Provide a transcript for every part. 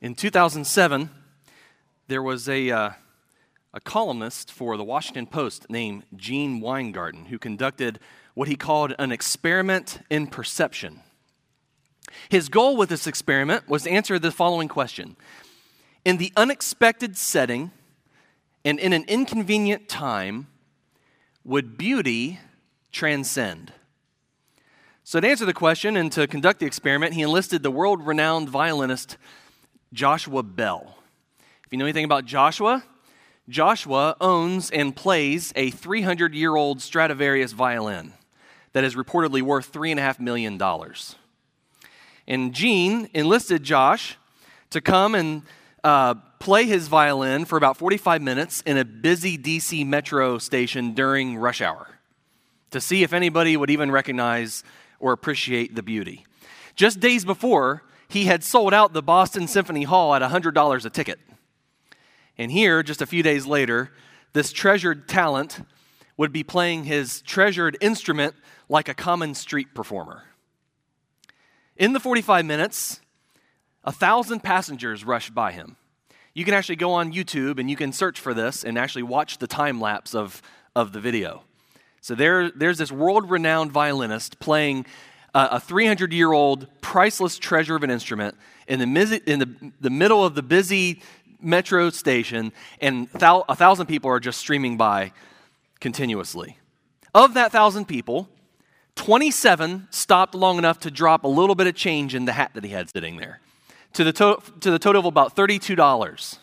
In 2007, there was a columnist for the Washington Post named Gene Weingarten who conducted what he called an experiment in perception. His goal with this experiment was to answer the following question. In the unexpected setting and in an inconvenient time, would beauty transcend? So to answer the question and to conduct the experiment, he enlisted the world-renowned violinist Joshua Bell. If you know anything about Joshua owns and plays a 300-year-old Stradivarius violin that is reportedly worth $3.5 million. And Gene enlisted Josh to come and play his violin for about 45 minutes in a busy DC metro station during rush hour to see if anybody would even recognize or appreciate the beauty. Just days before, he had sold out the Boston Symphony Hall at $100 a ticket. And here, just a few days later, this treasured talent would be playing his treasured instrument like a common street performer. In the 45 minutes, 1,000 passengers rushed by him. You can actually go on YouTube and you can search for this and actually watch the time lapse of the video. So there's this world-renowned violinist playing a 300-year-old priceless treasure of an instrument in the middle of the busy metro station, and 1,000 people are just streaming by continuously. Of that 1,000 people, 27 stopped long enough to drop a little bit of change in the hat that he had sitting there, to the total of about $32.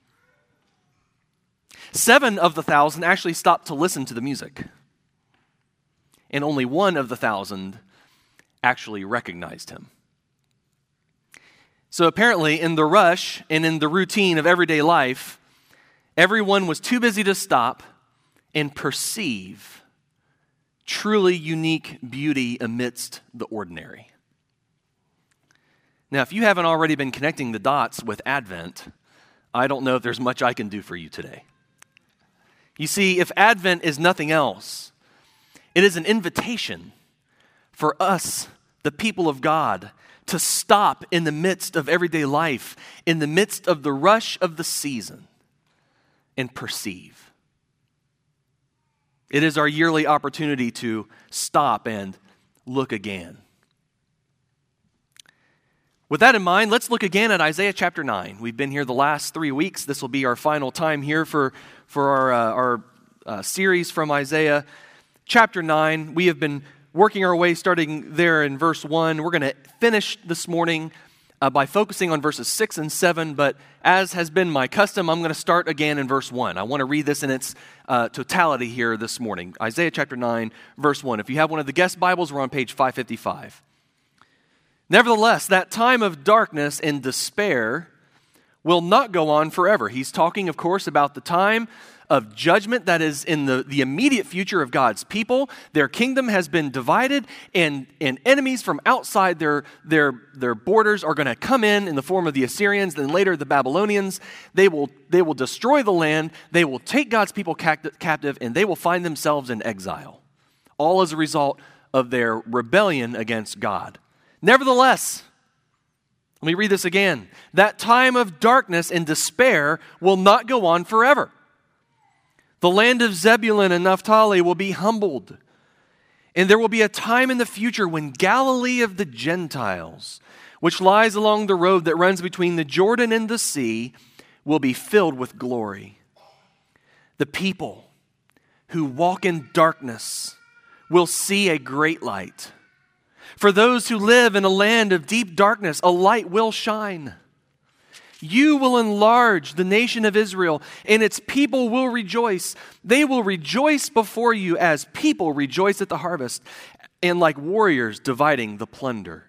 7 of the 1,000 actually stopped to listen to the music, and only 1 of the 1,000 actually recognized him. So apparently, in the rush and in the routine of everyday life, everyone was too busy to stop and perceive truly unique beauty amidst the ordinary. Now, if you haven't already been connecting the dots with Advent, I don't know if there's much I can do for you today. You see, if Advent is nothing else, it is an invitation for us, the people of God, to stop in the midst of everyday life, in the midst of the rush of the season, and perceive. It is our yearly opportunity to stop and look again. With that in mind, let's look again at Isaiah chapter 9. We've been here the last 3 weeks. This will be our final time here for our series from Isaiah chapter 9. We have been working our way starting there in verse 1. We're going to finish this morning by focusing on verses 6 and 7, but as has been my custom, I'm going to start again in verse 1. I want to read this in its totality here this morning. Isaiah chapter 9, verse 1. If you have one of the guest Bibles, we're on page 555. Nevertheless, that time of darkness and despair will not go on forever. He's talking, of course, about the time of judgment that is in the immediate future of God's people. Their kingdom has been divided, and enemies from outside their borders are going to come in the form of the Assyrians, then later the Babylonians. They will destroy the land, they will take God's people captive, and they will find themselves in exile, all as a result of their rebellion against God. Nevertheless, let me read this again. That time of darkness and despair will not go on forever. The land of Zebulun and Naphtali will be humbled, and there will be a time in the future when Galilee of the Gentiles, which lies along the road that runs between the Jordan and the sea, will be filled with glory. The people who walk in darkness will see a great light. For those who live in a land of deep darkness, a light will shine. You will enlarge the nation of Israel, and its people will rejoice. They will rejoice before you as people rejoice at the harvest, and like warriors dividing the plunder.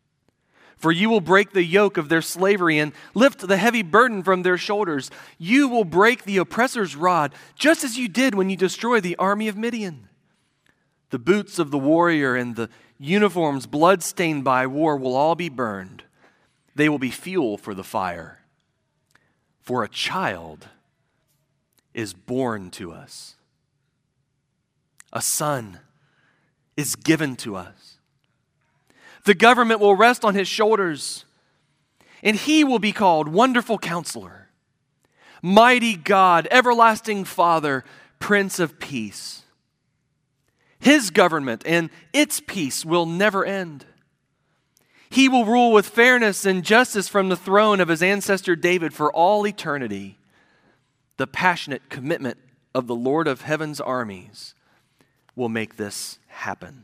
For you will break the yoke of their slavery and lift the heavy burden from their shoulders. You will break the oppressor's rod, just as you did when you destroyed the army of Midian. The boots of the warrior and the uniforms blood-stained by war will all be burned. They will be fuel for the fire. For a child is born to us. A son is given to us. The government will rest on his shoulders, And he will be called Wonderful Counselor, Mighty God, Everlasting Father, Prince of Peace. His government and its peace will never end. He will rule with fairness and justice from the throne of his ancestor David for all eternity. The passionate commitment of the Lord of heaven's armies will make this happen.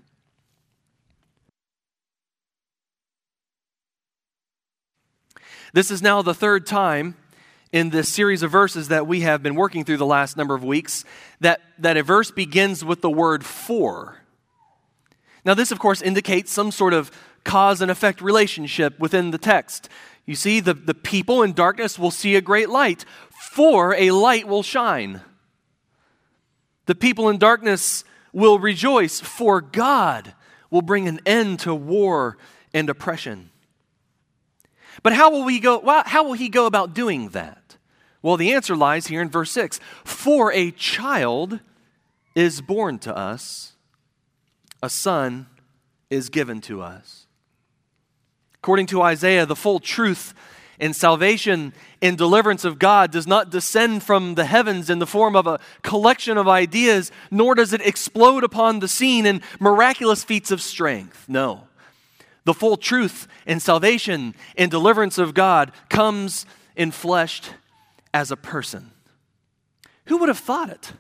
This is now the third time in this series of verses that we have been working through the last number of weeks that a verse begins with the word for. Now this, of course, indicates some sort of cause and effect relationship within the text. You see, the people in darkness will see a great light, for a light will shine. The people in darkness will rejoice, for God will bring an end to war and oppression. But how will he go about doing that? Well, the answer lies here in verse 6. For a child is born to us, a son is given to us. According to Isaiah, the full truth and salvation and deliverance of God does not descend from the heavens in the form of a collection of ideas, nor does it explode upon the scene in miraculous feats of strength. No. The full truth and salvation and deliverance of God comes enfleshed as a person. Who would have thought it?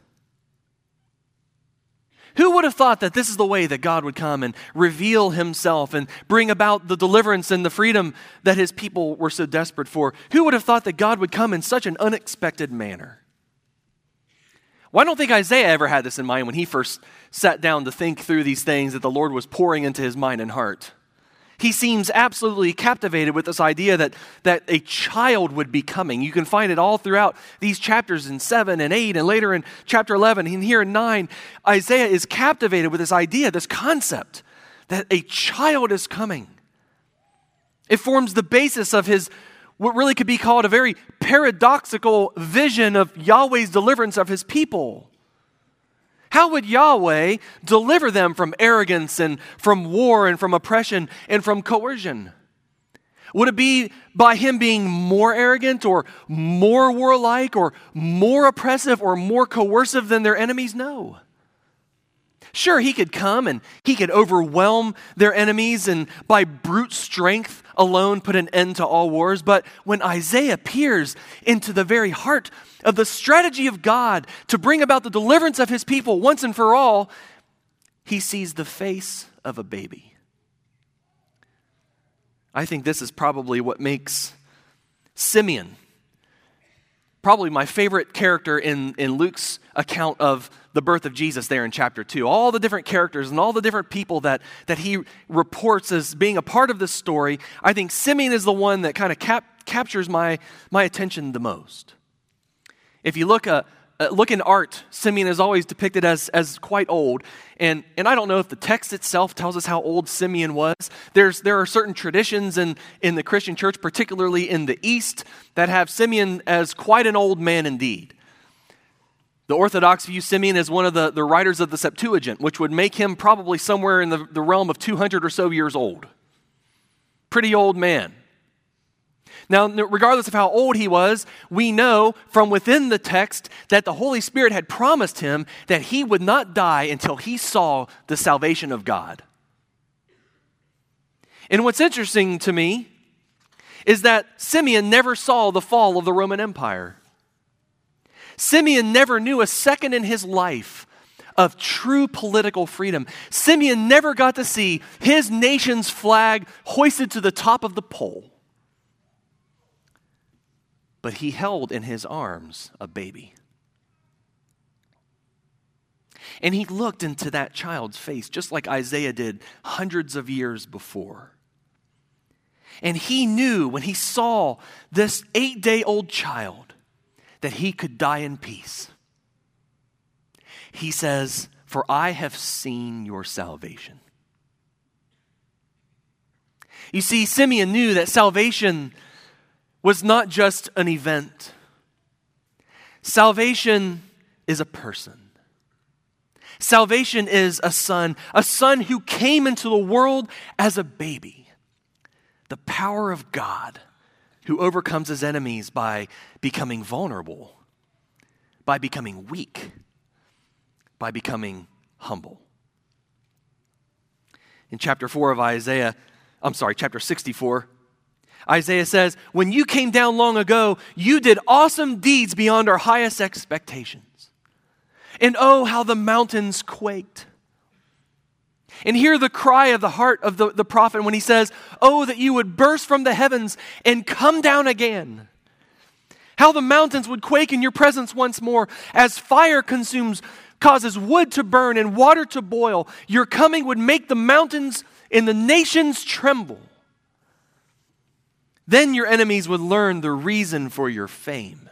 Who would have thought that this is the way that God would come and reveal himself and bring about the deliverance and the freedom that his people were so desperate for? Who would have thought that God would come in such an unexpected manner? Well, I don't think Isaiah ever had this in mind when he first sat down to think through these things that the Lord was pouring into his mind and heart. He seems absolutely captivated with this idea that a child would be coming. You can find it all throughout these chapters in 7 and 8 and later in chapter 11 and here in 9. Isaiah is captivated with this idea, this concept that a child is coming. It forms the basis of his, what really could be called a very paradoxical vision of Yahweh's deliverance of his people. How would Yahweh deliver them from arrogance and from war and from oppression and from coercion? Would it be by him being more arrogant or more warlike or more oppressive or more coercive than their enemies? No. Sure, he could come and he could overwhelm their enemies and by brute strength alone put an end to all wars. But when Isaiah peers into the very heart of the strategy of God to bring about the deliverance of his people once and for all, he sees the face of a baby. I think this is probably what makes Simeon probably my favorite character in Luke's account of the birth of Jesus there in chapter 2. All the different characters and all the different people that he reports as being a part of this story, I think Simeon is the one that kind of captures my attention the most. If you look in art, Simeon is always depicted as quite old. And I don't know if the text itself tells us how old Simeon was. There are certain traditions in the Christian church, particularly in the East, that have Simeon as quite an old man indeed. The Orthodox view Simeon as one of the writers of the Septuagint, which would make him probably somewhere in the realm of 200 or so years old. Pretty old man. Now, regardless of how old he was, we know from within the text that the Holy Spirit had promised him that he would not die until he saw the salvation of God. And what's interesting to me is that Simeon never saw the fall of the Roman Empire. Simeon never knew a second in his life of true political freedom. Simeon never got to see his nation's flag hoisted to the top of the pole. But he held in his arms a baby. And he looked into that child's face, just like Isaiah did hundreds of years before. And he knew when he saw this 8-day-old child that he could die in peace. He says, "For I have seen your salvation." You see, Simeon knew that salvation was not just an event. Salvation is a person. Salvation is a son who came into the world as a baby. The power of God who overcomes his enemies by becoming vulnerable, by becoming weak, by becoming humble. In chapter 64, Isaiah says, when you came down long ago, you did awesome deeds beyond our highest expectations. And oh, how the mountains quaked. And hear the cry of the heart of the prophet when he says, oh, that you would burst from the heavens and come down again. How the mountains would quake in your presence once more as fire causes wood to burn and water to boil. Your coming would make the mountains and the nations tremble. Then your enemies would learn the reason for your fame.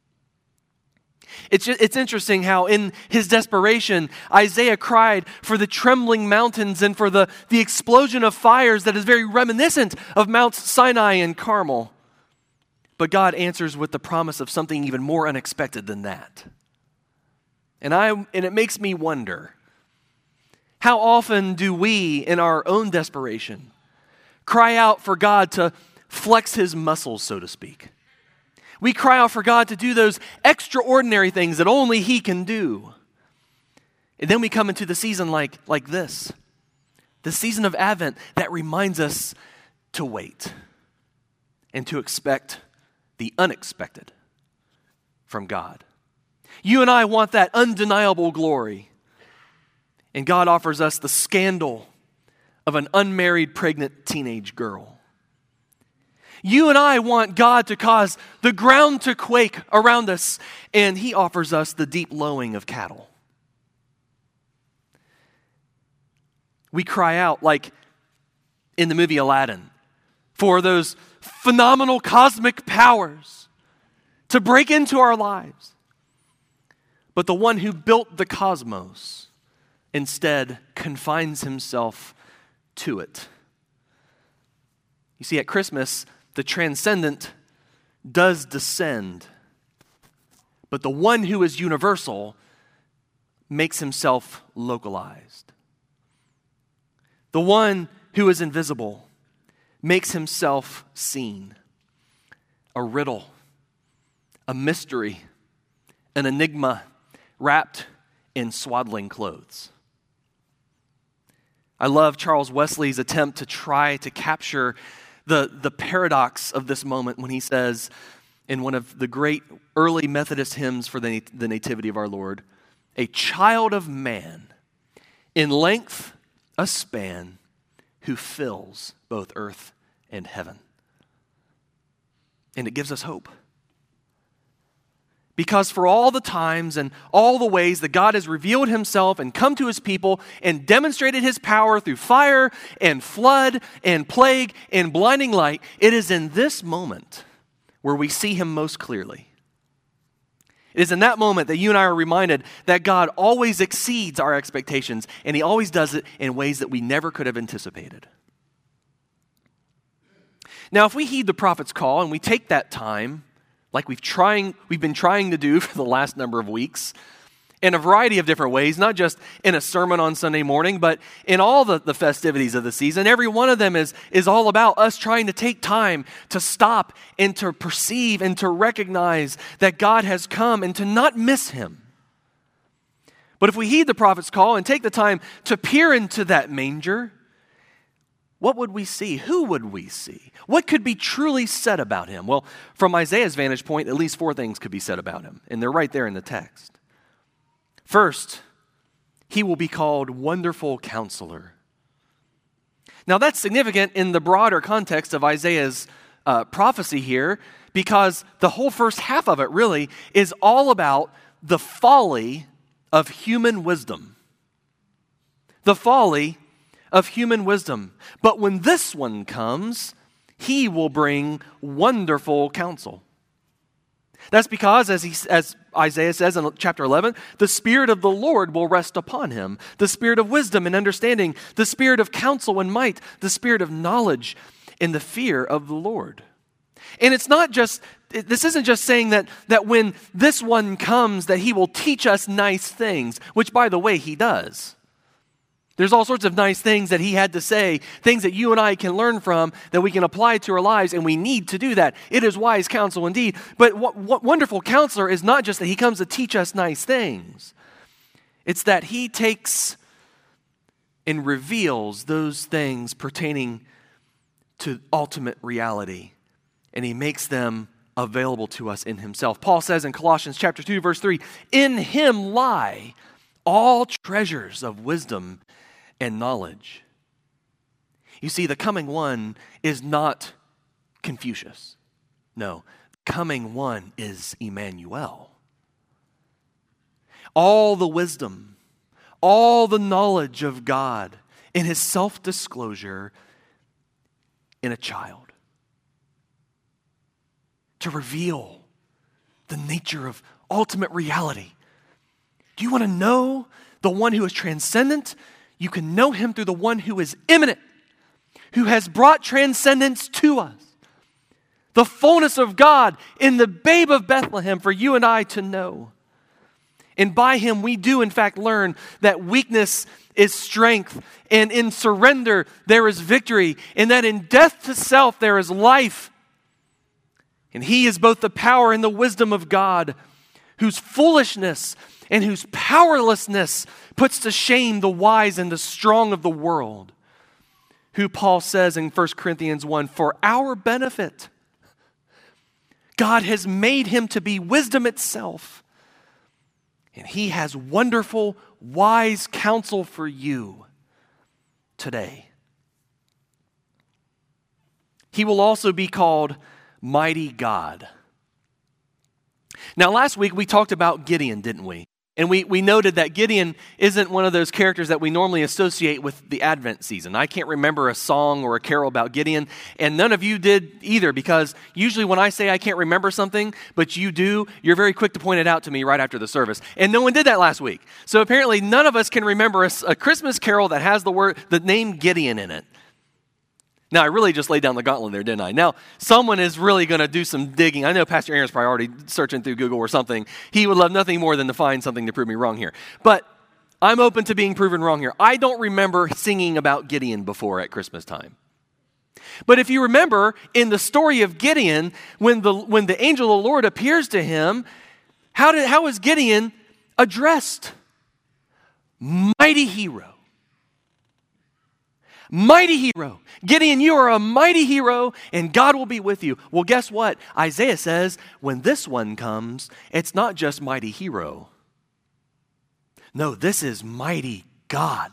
It's interesting how in his desperation, Isaiah cried for the trembling mountains and for the explosion of fires that is very reminiscent of Mount Sinai and Carmel. But God answers with the promise of something even more unexpected than that. And it makes me wonder, how often do we, in our own desperation, cry out for God to flex his muscles, so to speak? We cry out for God to do those extraordinary things that only he can do. And then we come into the season like this, the season of Advent that reminds us to wait and to expect the unexpected from God. You and I want that undeniable glory. And God offers us the scandal of an unmarried pregnant teenage girl. You and I want God to cause the ground to quake around us, and he offers us the deep lowing of cattle. We cry out, like in the movie Aladdin, for those phenomenal cosmic powers to break into our lives. But the one who built the cosmos instead confines himself to it. You see, at Christmas, the transcendent does descend, but the one who is universal makes himself localized. The one who is invisible makes himself seen. A riddle, a mystery, an enigma wrapped in swaddling clothes. I love Charles Wesley's attempt to try to capture the paradox of this moment when he says in one of the great early Methodist hymns for the Nativity of our Lord, a child of man, in length a span, who fills both earth and heaven. And it gives us hope. Because for all the times and all the ways that God has revealed himself and come to his people and demonstrated his power through fire and flood and plague and blinding light, it is in this moment where we see him most clearly. It is in that moment that you and I are reminded that God always exceeds our expectations, and he always does it in ways that we never could have anticipated. Now, if we heed the prophet's call and we take that time, like we've been trying to do for the last number of weeks, in a variety of different ways, not just in a sermon on Sunday morning, but in all the festivities of the season. Every one of them is all about us trying to take time to stop and to perceive and to recognize that God has come and to not miss him. But if we heed the prophet's call and take the time to peer into that manger, what would we see? Who would we see? What could be truly said about him? Well, from Isaiah's vantage point, at least 4 things could be said about him, and they're right there in the text. First, he will be called Wonderful Counselor. Now that's significant in the broader context of Isaiah's prophecy here, because the whole first half of it really is all about the folly of human wisdom. The folly of human wisdom. But when this one comes, he will bring wonderful counsel. That's because, as Isaiah says in chapter 11, the Spirit of the Lord will rest upon him. The Spirit of wisdom and understanding, the Spirit of counsel and might, the Spirit of knowledge and the fear of the Lord. And this isn't just saying that when this one comes that he will teach us nice things, which by the way he does. There's all sorts of nice things that he had to say, things that you and I can learn from, that we can apply to our lives, and we need to do that. It is wise counsel indeed. But what wonderful counselor is not just that he comes to teach us nice things. It's that he takes and reveals those things pertaining to ultimate reality, and he makes them available to us in himself. Paul says in Colossians chapter 2, verse 3, "In him lie all treasures of wisdom and knowledge." You see, the coming one is not Confucius. No, the coming one is Emmanuel. All the wisdom, all the knowledge of God in his self-disclosure in a child, to reveal the nature of ultimate reality. Do you want to know the one who is transcendent? You can know him through the one who is immanent, who has brought transcendence to us. The fullness of God in the babe of Bethlehem for you and I to know. And by him we do in fact learn that weakness is strength, and in surrender there is victory, and that in death to self there is life. And he is both the power and the wisdom of God, whose foolishness and whose powerlessness puts to shame the wise and the strong of the world, who Paul says in 1 Corinthians 1, "For our benefit, God has made him to be wisdom itself, and he has wonderful, wise counsel for you today." He will also be called Mighty God. Now, last week we talked about Gideon, didn't we? And we noted that Gideon isn't one of those characters that we normally associate with the Advent season. I can't remember a song or a carol about Gideon, and none of you did either, because usually when I say I can't remember something, but you do, you're very quick to point it out to me right after the service. And no one did that last week. So apparently none of us can remember a Christmas carol that has the name Gideon in it. Now, I really just laid down the gauntlet there, didn't I? Now, someone is really going to do some digging. I know Pastor Aaron's probably already searching through Google or something. He would love nothing more than to find something to prove me wrong here. But I'm open to being proven wrong here. I don't remember singing about Gideon before at Christmas time. But if you remember, in the story of Gideon, when the angel of the Lord appears to him, how is Gideon addressed? Mighty hero. Mighty hero. Gideon, you are a mighty hero, and God will be with you. Well, guess what? Isaiah says, when this one comes, it's not just mighty hero. No, this is mighty God.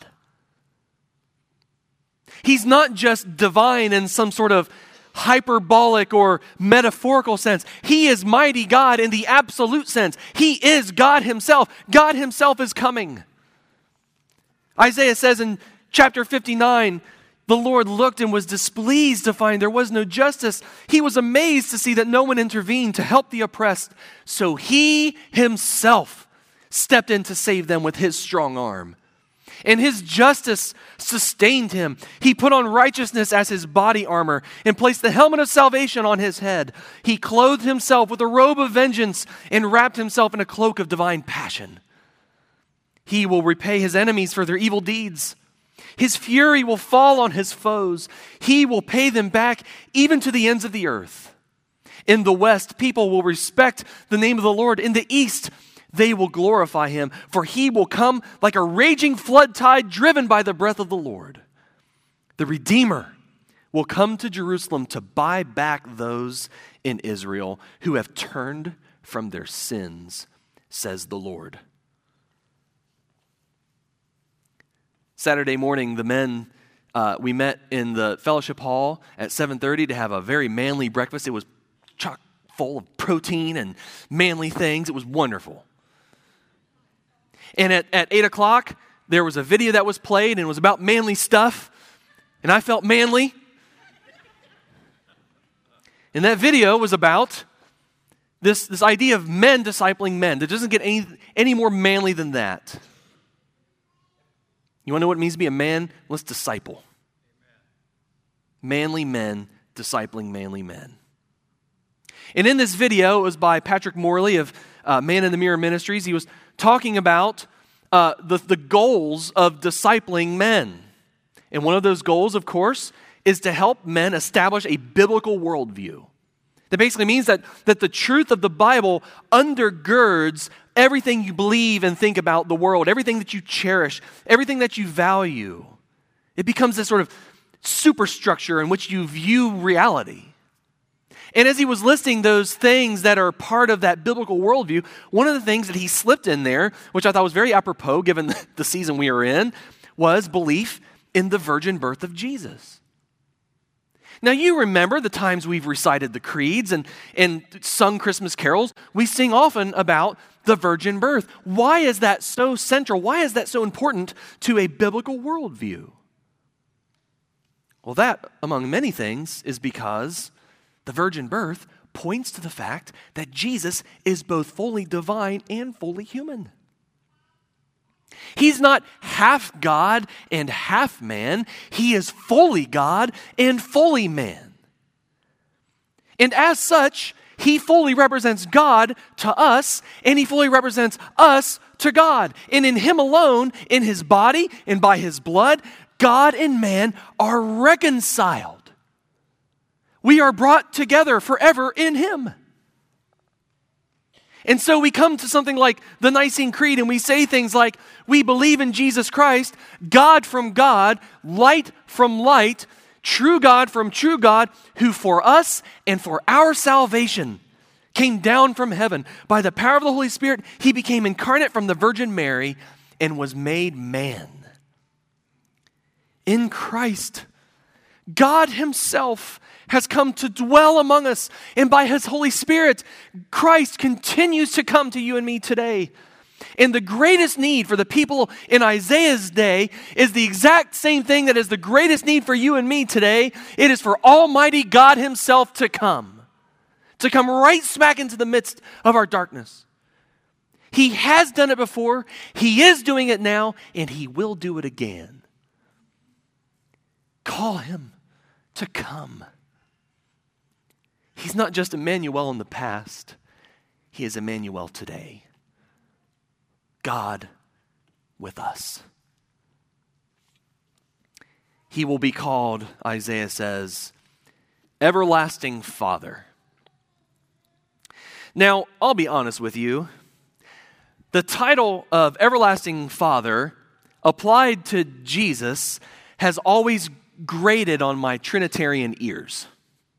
He's not just divine in some sort of hyperbolic or metaphorical sense. He is mighty God in the absolute sense. He is God himself. God himself is coming. Isaiah says in Chapter 59, the Lord looked and was displeased to find there was no justice. He was amazed to see that no one intervened to help the oppressed. So he himself stepped in to save them with his strong arm. And his justice sustained him. He put on righteousness as his body armor and placed the helmet of salvation on his head. He clothed himself with a robe of vengeance and wrapped himself in a cloak of divine passion. He will repay his enemies for their evil deeds. His fury will fall on his foes. He will pay them back even to the ends of the earth. In the west, people will respect the name of the Lord. In the east, they will glorify him, for he will come like a raging flood tide driven by the breath of the Lord. The Redeemer will come to Jerusalem to buy back those in Israel who have turned from their sins, says the Lord. Saturday morning, the men, we met in the fellowship hall at 7:30 to have a very manly breakfast. It was chock full of protein and manly things. It was wonderful. And at 8 o'clock, there was a video that was played, and it was about manly stuff. And I felt manly. And that video was about this idea of men discipling men. It doesn't get any more manly than that. You want to know what it means to be a man? Let's disciple. Manly men discipling manly men. And in this video, it was by Patrick Morley of Man in the Mirror Ministries. He was talking about the goals of discipling men. And one of those goals, of course, is to help men establish a biblical worldview. That basically means that the truth of the Bible undergirds everything you believe and think about the world, everything that you cherish, everything that you value. It becomes this sort of superstructure in which you view reality. And as he was listing those things that are part of that biblical worldview, one of the things that he slipped in there, which I thought was very apropos given the season we are in, was belief in the virgin birth of Jesus. Now, you remember the times we've recited the creeds and sung Christmas carols. We sing often about the virgin birth. Why is that so central? Why is that so important to a biblical worldview? Well, that, among many things, is because the virgin birth points to the fact that Jesus is both fully divine and fully human. He's not half God and half man. He is fully God and fully man. And as such, he fully represents God to us, and he fully represents us to God. And in him alone, in his body and by his blood, God and man are reconciled. We are brought together forever in him. And so we come to something like the Nicene Creed and we say things like, we believe in Jesus Christ, God from God, light from light, true God from true God, who for us and for our salvation came down from heaven. By the power of the Holy Spirit, he became incarnate from the Virgin Mary and was made man. In Christ, God himself has come to dwell among us, and by his Holy Spirit, Christ continues to come to you and me today. And the greatest need for the people in Isaiah's day is the exact same thing that is the greatest need for you and me today. It is for Almighty God himself to come right smack into the midst of our darkness. He has done it before, he is doing it now, and he will do it again. Call him to come. He's not just Emmanuel in the past. He is Emmanuel today. God with us. He will be called, Isaiah says, Everlasting Father. Now, I'll be honest with you. The title of Everlasting Father applied to Jesus has always grated on my Trinitarian ears.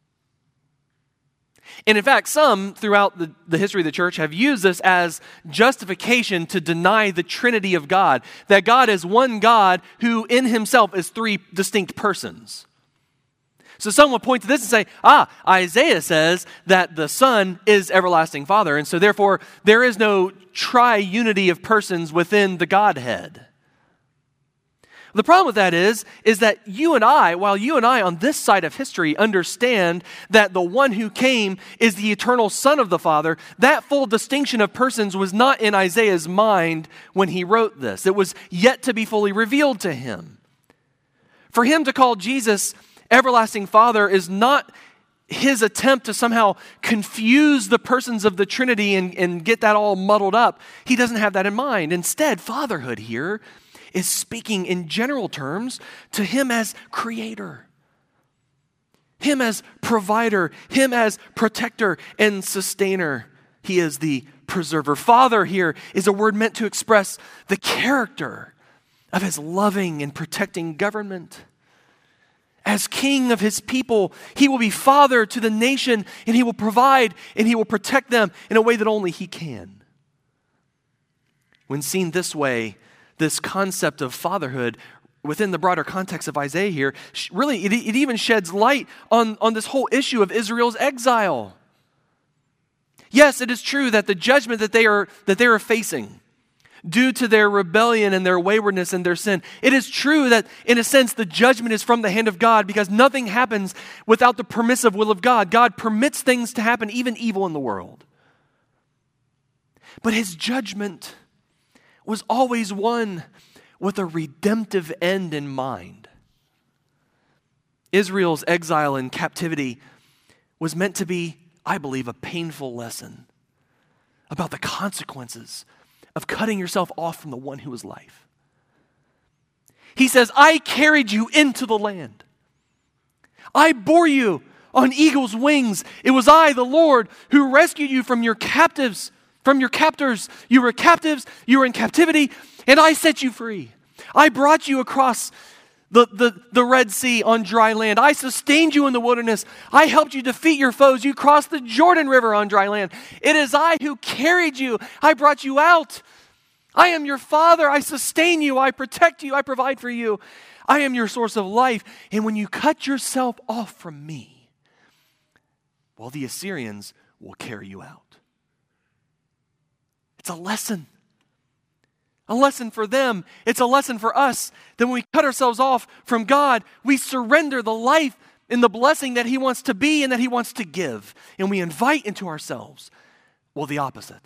And in fact, some throughout the history of the church have used this as justification to deny the Trinity of God, that God is one God who in himself is three distinct persons. So some will point to this and say, Isaiah says that the Son is everlasting Father, and so therefore there is no triunity of persons within the Godhead. The problem with that is that you and I, while you and I on this side of history understand that the one who came is the eternal Son of the Father, that full distinction of persons was not in Isaiah's mind when he wrote this. It was yet to be fully revealed to him. For him to call Jesus Everlasting Father is not his attempt to somehow confuse the persons of the Trinity and get that all muddled up. He doesn't have that in mind. Instead, fatherhood here is speaking in general terms to him as creator, him as provider, him as protector and sustainer. He is the preserver. Father here is a word meant to express the character of his loving and protecting government. As king of his people, he will be father to the nation, and he will provide and he will protect them in a way that only he can. When seen this way, this concept of fatherhood within the broader context of Isaiah here, really it even sheds light on this whole issue of Israel's exile. Yes, it is true that the judgment that they are facing due to their rebellion and their waywardness and their sin, it is true that in a sense the judgment is from the hand of God because nothing happens without the permissive will of God. God permits things to happen, even evil in the world. But his judgment was always one with a redemptive end in mind. Israel's exile and captivity was meant to be, I believe, a painful lesson about the consequences of cutting yourself off from the one who is life. He says, I carried you into the land. I bore you on eagle's wings. It was I, the Lord, who rescued you from your captives, from your captors. You were captives, you were in captivity, and I set you free. I brought you across the Red Sea on dry land. I sustained you in the wilderness. I helped you defeat your foes. You crossed the Jordan River on dry land. It is I who carried you. I brought you out. I am your father. I sustain you. I protect you. I provide for you. I am your source of life. And when you cut yourself off from me, well, the Assyrians will carry you out. It's a lesson. A lesson for them. It's a lesson for us that when we cut ourselves off from God, we surrender the life and the blessing that He wants to be and that He wants to give. And we invite into ourselves, well, the opposite.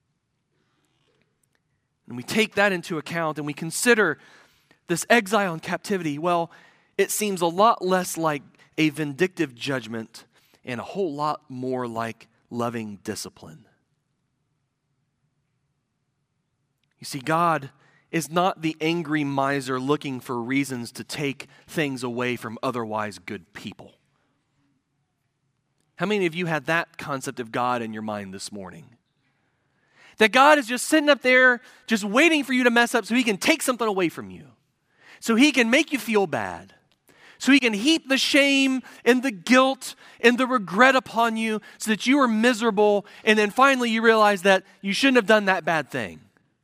And we take that into account and we consider this exile and captivity. Well, it seems a lot less like a vindictive judgment and a whole lot more like loving discipline. You see, God is not the angry miser looking for reasons to take things away from otherwise good people. How many of you had that concept of God in your mind this morning? That God is just sitting up there, just waiting for you to mess up so He can take something away from you. So He can make you feel bad. So He can heap the shame and the guilt and the regret upon you so that you are miserable, and then finally you realize that you shouldn't have done that bad thing.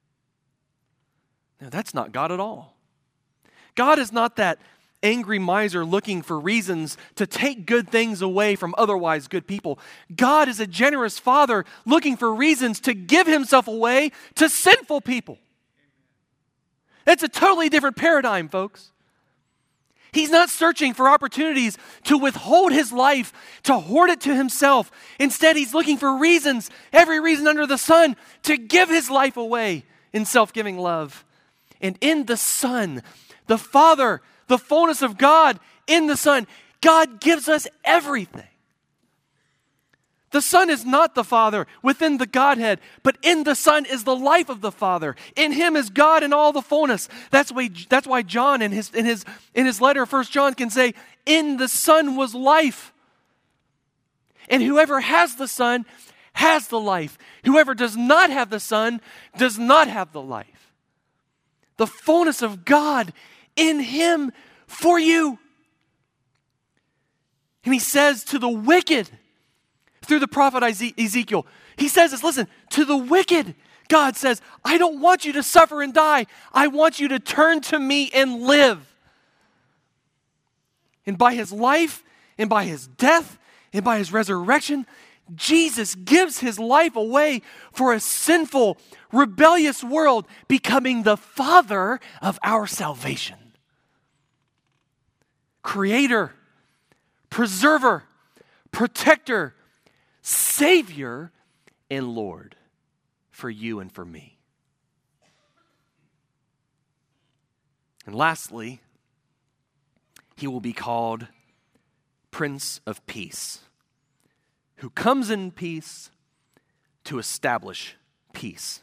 No, that's not God at all. God is not that angry miser looking for reasons to take good things away from otherwise good people. God is a generous Father looking for reasons to give Himself away to sinful people. That's a totally different paradigm, folks. He's not searching for opportunities to withhold His life, to hoard it to Himself. Instead, He's looking for reasons, every reason under the sun, to give His life away in self-giving love. And in the Son, the Father, the fullness of God in the Son, God gives us everything. The Son is not the Father within the Godhead, but in the Son is the life of the Father. In Him is God in all the fullness. That's why John in his letter, 1 John, can say, in the Son was life. And whoever has the Son has the life. Whoever does not have the Son does not have the life. The fullness of God in Him for you. And He says to the wicked, through the prophet Ezekiel, He says this, listen, to the wicked, God says, I don't want you to suffer and die. I want you to turn to me and live. And by His life, and by His death, and by His resurrection, Jesus gives His life away for a sinful, rebellious world, becoming the Father of our salvation. Creator, preserver, protector, Savior, and Lord for you and for me. And lastly, He will be called Prince of Peace, who comes in peace to establish peace.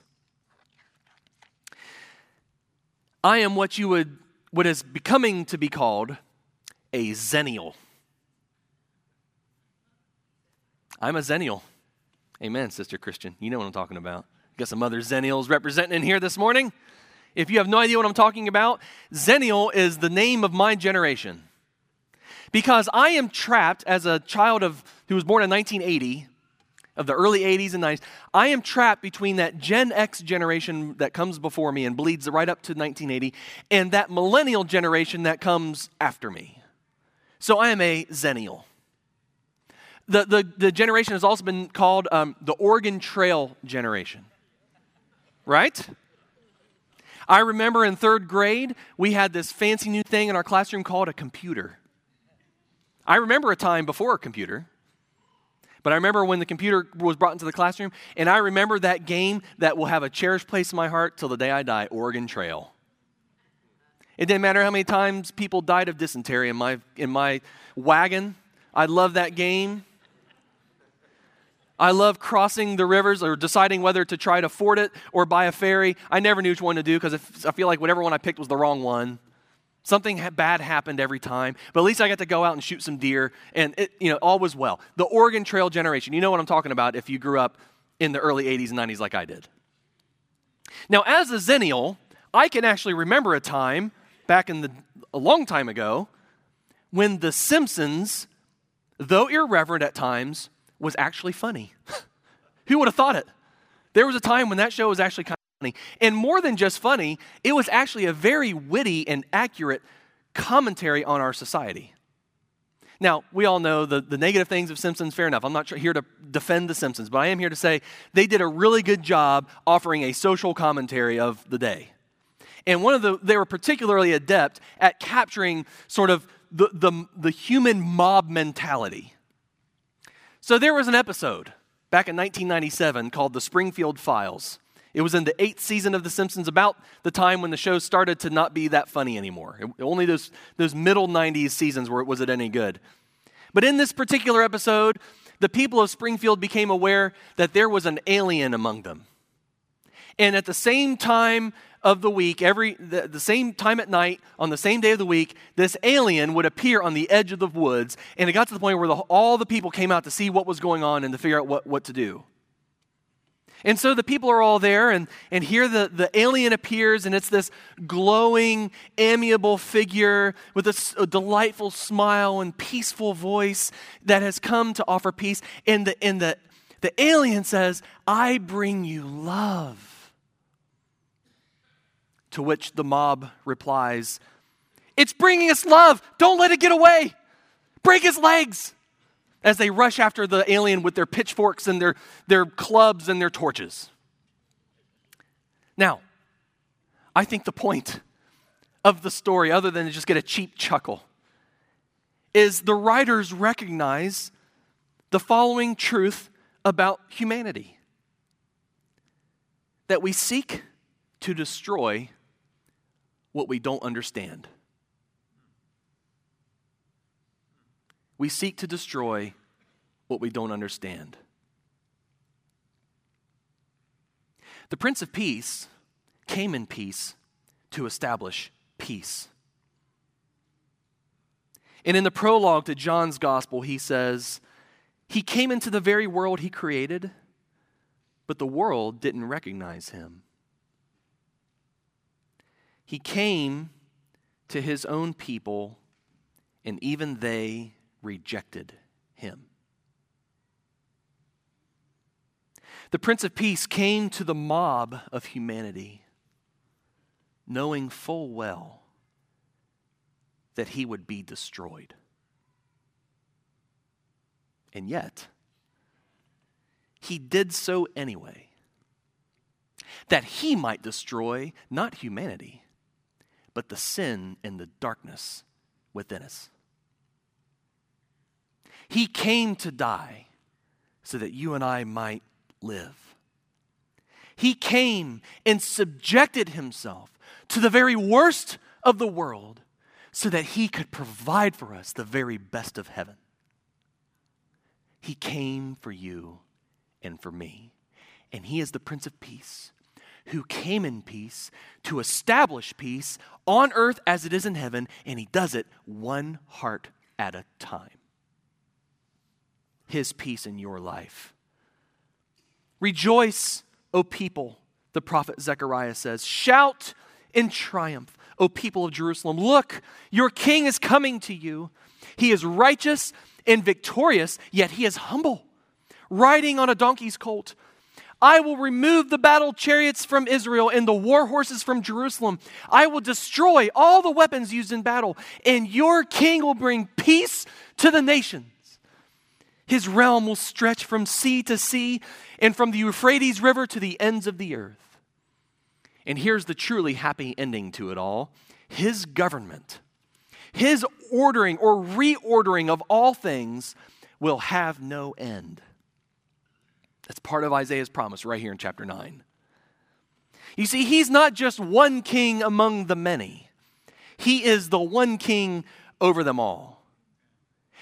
I am what is becoming to be called a Zennial. I'm a Zennial. Amen, Sister Christian. You know what I'm talking about. Got some other Zennials representing in here this morning. If you have no idea what I'm talking about, Zennial is the name of my generation. Because I am trapped as a child who was born in 1980, of the early 80s and 90s, I am trapped between that Gen X generation that comes before me and bleeds right up to 1980, and that millennial generation that comes after me. So I am a Zennial. The generation has also been called the Oregon Trail generation. Right? I remember in third grade, we had this fancy new thing in our classroom called a computer. I remember a time before a computer, but I remember when the computer was brought into the classroom, and I remember that game that will have a cherished place in my heart till the day I die, Oregon Trail. It didn't matter how many times people died of dysentery in my wagon. I love that game. I love crossing the rivers or deciding whether to try to ford it or buy a ferry. I never knew which one to do because I feel like whatever one I picked was the wrong one. Something bad happened every time, but at least I got to go out and shoot some deer, and all was well. The Oregon Trail generation, you know what I'm talking about if you grew up in the early 80s and 90s like I did. Now, as a Zennial, I can actually remember a time back a long time ago when The Simpsons, though irreverent at times, was actually funny. Who would have thought it? There was a time when that show was actually kind of funny. And more than just funny, it was actually a very witty and accurate commentary on our society. Now, we all know the negative things of Simpsons, fair enough. I'm not here to defend The Simpsons, but I am here to say they did a really good job offering a social commentary of the day. And they were particularly adept at capturing sort of the human mob mentality. So there was an episode back in 1997 called The Springfield Files. It was in the 8th season of The Simpsons, about the time when the show started to not be that funny anymore. Only those middle 90s seasons was it any good. But in this particular episode, the people of Springfield became aware that there was an alien among them. And at the same time of the week, the same time at night, on the same day of the week, this alien would appear on the edge of the woods, and it got to the point where all the people came out to see what was going on and to figure out what to do. And so the people are all there, and here the alien appears, and it's this glowing, amiable figure with a delightful smile and peaceful voice that has come to offer peace. And the alien says, "I bring you love." To which the mob replies, "It's bringing us love. Don't let it get away. Break his legs." As they rush after the alien with their pitchforks and their clubs and their torches. Now, I think the point of the story, other than to just get a cheap chuckle, is the writers recognize the following truth about humanity. That we seek to destroy what we don't understand. We seek to destroy what we don't understand. The Prince of Peace came in peace to establish peace. And in the prologue to John's Gospel, he says, "He came into the very world he created, but the world didn't recognize him. He came to his own people, and even they rejected him." The Prince of Peace came to the mob of humanity, knowing full well that he would be destroyed. And yet, he did so anyway, that he might destroy not humanity, but the sin and the darkness within us. He came to die so that you and I might live. He came and subjected himself to the very worst of the world so that he could provide for us the very best of heaven. He came for you and for me. And he is the Prince of Peace, who came in peace to establish peace on earth as it is in heaven, and he does it one heart at a time. His peace in your life. Rejoice, O people, the prophet Zechariah says. Shout in triumph, O people of Jerusalem. Look, your king is coming to you. He is righteous and victorious, yet he is humble, riding on a donkey's colt. I will remove the battle chariots from Israel and the war horses from Jerusalem. I will destroy all the weapons used in battle, and your king will bring peace to the nations. His realm will stretch from sea to sea and from the Euphrates River to the ends of the earth. And here's the truly happy ending to it all. His government, his ordering or reordering of all things will have no end. That's part of Isaiah's promise right here in chapter 9. You see, he's not just one king among the many. He is the one king over them all.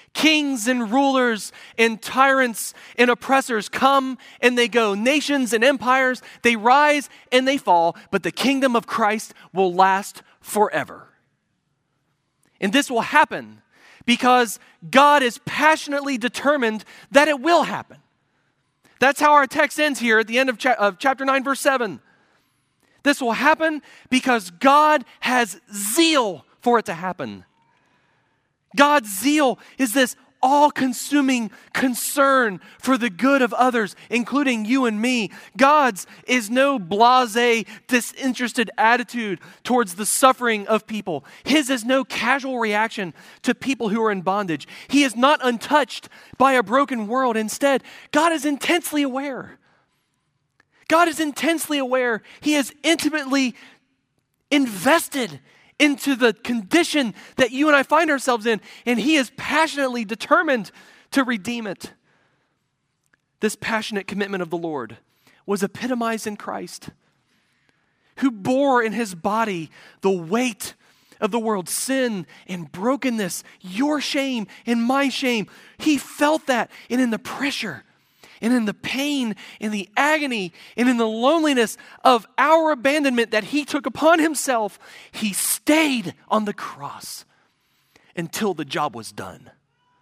Kings and rulers and tyrants and oppressors come and they go. Nations and empires, they rise and they fall, but the kingdom of Christ will last forever. And this will happen because God is passionately determined that it will happen. That's how our text ends here at the end of chapter 9, verse 7. This will happen because God has zeal for it to happen. God's zeal is this all-consuming concern for the good of others, including you and me. God's is no blasé, disinterested attitude towards the suffering of people. His is no casual reaction to people who are in bondage. He is not untouched by a broken world. Instead, God is intensely aware. God is intensely aware. He is intimately invested into the condition that you and I find ourselves in, and He is passionately determined to redeem it. This passionate commitment of the Lord was epitomized in Christ, who bore in His body the weight of the world's sin and brokenness, your shame and my shame. He felt that, and in the pressure and in the pain and the agony and in the loneliness of our abandonment that He took upon Himself, He stayed on the cross until the job was done.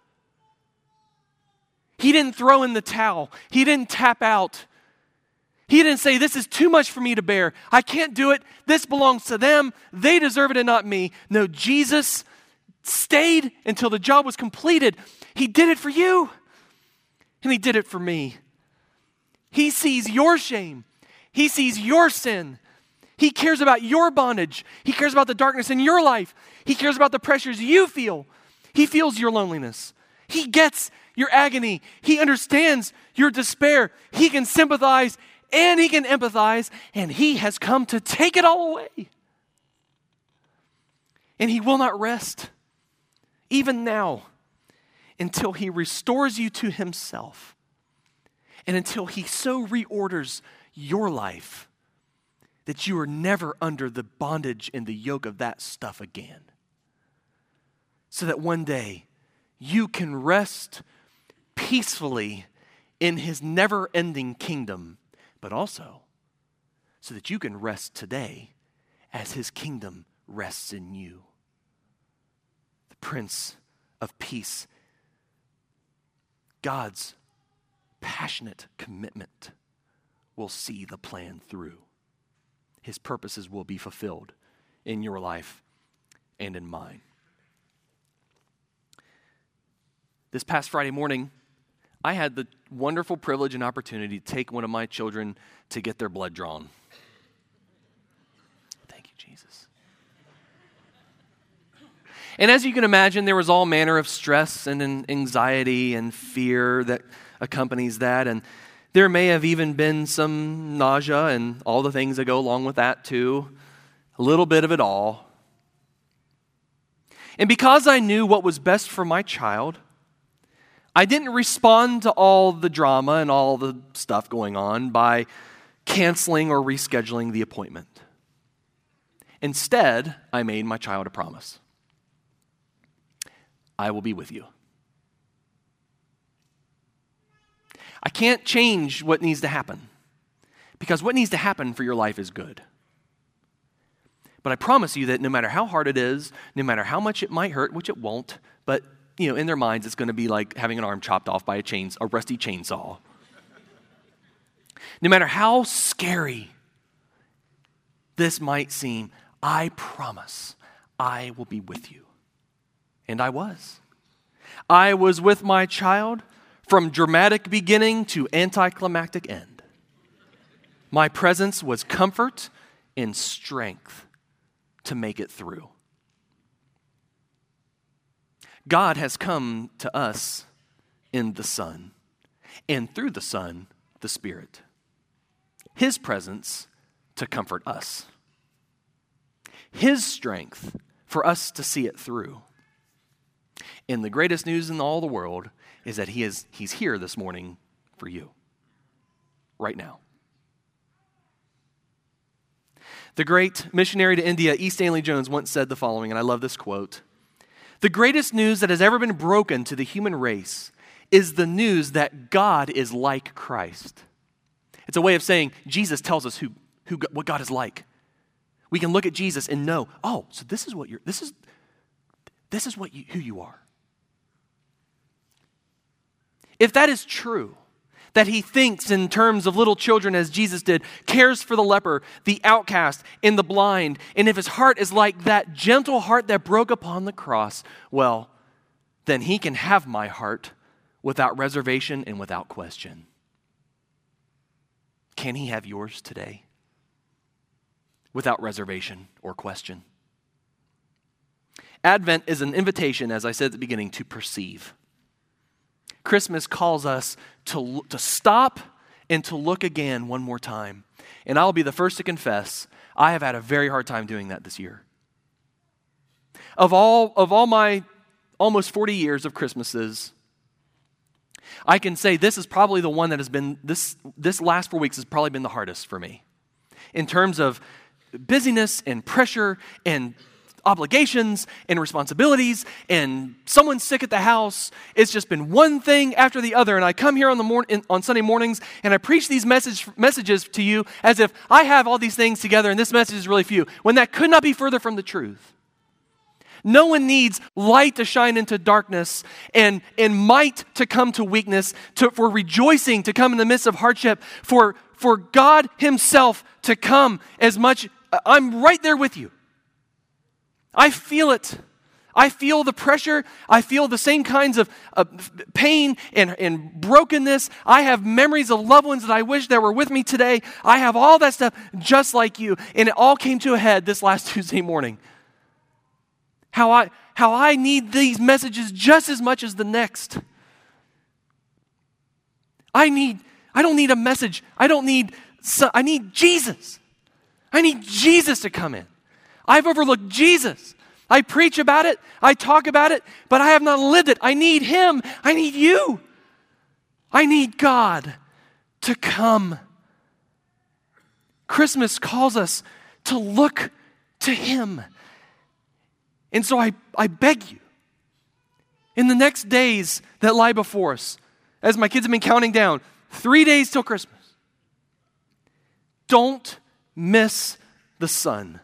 He didn't throw in the towel. He didn't tap out. He didn't say, this is too much for me to bear. I can't do it. This belongs to them. They deserve it and not me. No, Jesus stayed until the job was completed. He did it for you. And He did it for me. He sees your shame. He sees your sin. He cares about your bondage. He cares about the darkness in your life. He cares about the pressures you feel. He feels your loneliness. He gets your agony. He understands your despair. He can sympathize and He can empathize. And He has come to take it all away. And He will not rest, even now, until He restores you to Himself and until He so reorders your life that you are never under the bondage and the yoke of that stuff again. So that one day you can rest peacefully in His never-ending kingdom, but also so that you can rest today as His kingdom rests in you. The Prince of Peace, God's passionate commitment will see the plan through. His purposes will be fulfilled in your life and in mine. This past Friday morning, I had the wonderful privilege and opportunity to take one of my children to get their blood drawn. Thank you, Jesus. And as you can imagine, there was all manner of stress and anxiety and fear that accompanies that. And there may have even been some nausea and all the things that go along with that too. A little bit of it all. And because I knew what was best for my child, I didn't respond to all the drama and all the stuff going on by canceling or rescheduling the appointment. Instead, I made my child a promise. I will be with you. I can't change what needs to happen because what needs to happen for your life is good. But I promise you that no matter how hard it is, no matter how much it might hurt, which it won't, but in their minds it's going to be like having an arm chopped off by a rusty chainsaw. No matter how scary this might seem, I promise I will be with you. And I was. I was with my child from dramatic beginning to anticlimactic end. My presence was comfort and strength to make it through. God has come to us in the Son, and through the Son, the Spirit. His presence to comfort us. His strength for us to see it through. And the greatest news in all the world is that he's here this morning for you. Right now. The great missionary to India, E. Stanley Jones, once said the following, and I love this quote. The greatest news that has ever been broken to the human race is the news that God is like Christ. It's a way of saying Jesus tells us what God is like. We can look at Jesus and know, oh, so this is who you are. If that is true, that he thinks in terms of little children as Jesus did, cares for the leper, the outcast, and the blind, and if his heart is like that gentle heart that broke upon the cross, well, then he can have my heart without reservation and without question. Can he have yours today? Without reservation or question. Advent is an invitation, as I said at the beginning, to perceive. Christmas calls us to stop and to look again one more time. And I'll be the first to confess, I have had a very hard time doing that this year. Of all my almost 40 years of Christmases, I can say this is probably the one that has been, this last 4 weeks has probably been the hardest for me. In terms of busyness and pressure and obligations and responsibilities and someone's sick at the house. It's just been one thing after the other. And I come here on Sunday mornings and I preach these messages to you as if I have all these things together and this message is really few, when that could not be further from the truth. No one needs light to shine into darkness and might to come to weakness, for rejoicing to come in the midst of hardship, for God himself to come as much. I'm right there with you. I feel it. I feel the pressure. I feel the same kinds of pain and brokenness. I have memories of loved ones that I wish that were with me today. I have all that stuff just like you. And it all came to a head this last Tuesday morning. How I need these messages just as much as the next. I don't need a message. I need Jesus. I need Jesus to come in. I've overlooked Jesus. I preach about it. I talk about it, but I have not lived it. I need him. I need you. I need God to come. Christmas calls us to look to him. And so I beg you, in the next days that lie before us, as my kids have been counting down, 3 days till Christmas, don't miss the sun.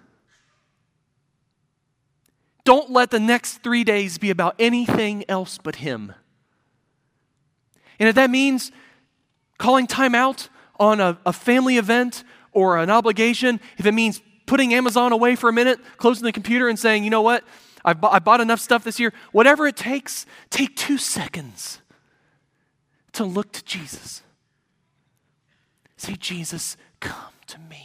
Don't let the next 3 days be about anything else but him. And if that means calling time out on a family event or an obligation, if it means putting Amazon away for a minute, closing the computer and saying, you know what, I bought enough stuff this year, whatever it takes, take 2 seconds to look to Jesus. Say, Jesus, come to me.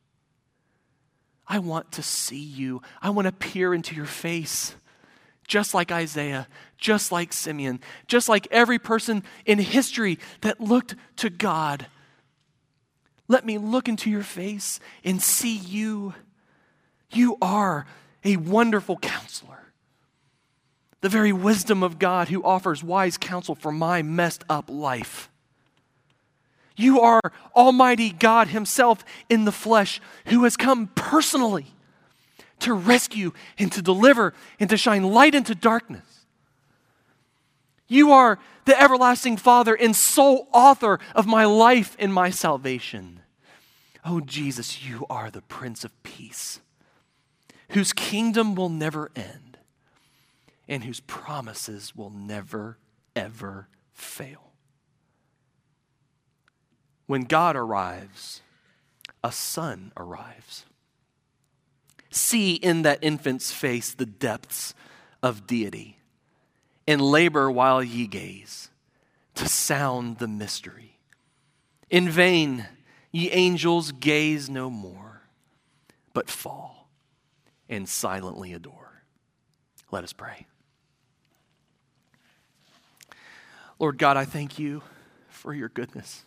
I want to see you. I want to peer into your face, just like Isaiah, just like Simeon, just like every person in history that looked to God. Let me look into your face and see you. You are a wonderful counselor, the very wisdom of God who offers wise counsel for my messed up life. You are Almighty God himself in the flesh, who has come personally to rescue and to deliver and to shine light into darkness. You are the everlasting Father and sole author of my life and my salvation. Oh, Jesus, you are the Prince of Peace, whose kingdom will never end and whose promises will never, ever fail. When God arrives, a son arrives. See in that infant's face the depths of deity, and labor while ye gaze to sound the mystery. In vain, ye angels gaze no more, but fall and silently adore. Let us pray. Lord God, I thank you for your goodness.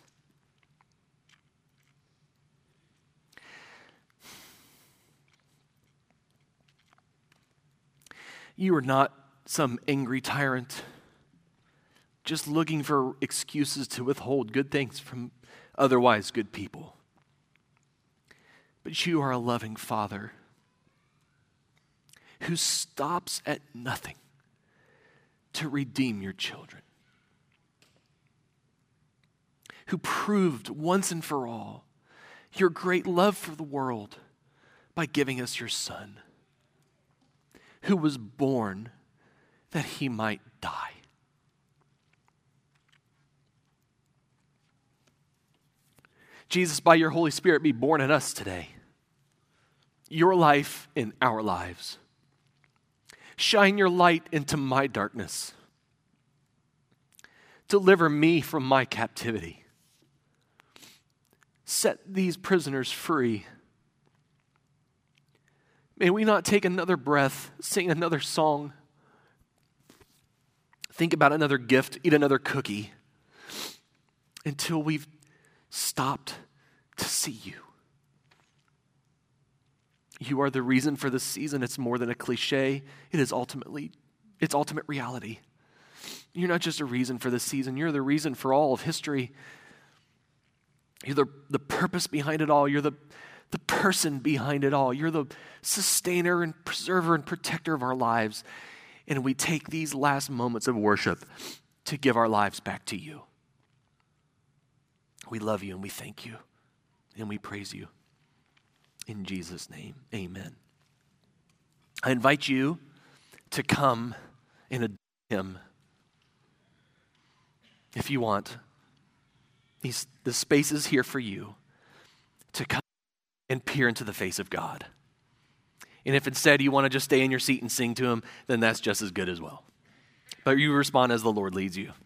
You are not some angry tyrant just looking for excuses to withhold good things from otherwise good people. But you are a loving Father who stops at nothing to redeem your children, who proved once and for all your great love for the world by giving us your Son, who was born that he might die. Jesus, by your Holy Spirit, be born in us today. Your life in our lives. Shine your light into my darkness. Deliver me from my captivity. Set these prisoners free. May we not take another breath, sing another song, think about another gift, eat another cookie, until we've stopped to see you. You are the reason for this season. It's more than a cliche. It is it's ultimate reality. You're not just a reason for this season. You're the reason for all of history. You're the purpose behind it all. You're the person behind it all. You're the sustainer and preserver and protector of our lives. And we take these last moments of worship to give our lives back to you. We love you and we thank you and we praise you. In Jesus' name, amen. I invite you to come and adore him if you want. The space is here for you to come and peer into the face of God. And if instead you want to just stay in your seat and sing to him, then that's just as good as well. But you respond as the Lord leads you.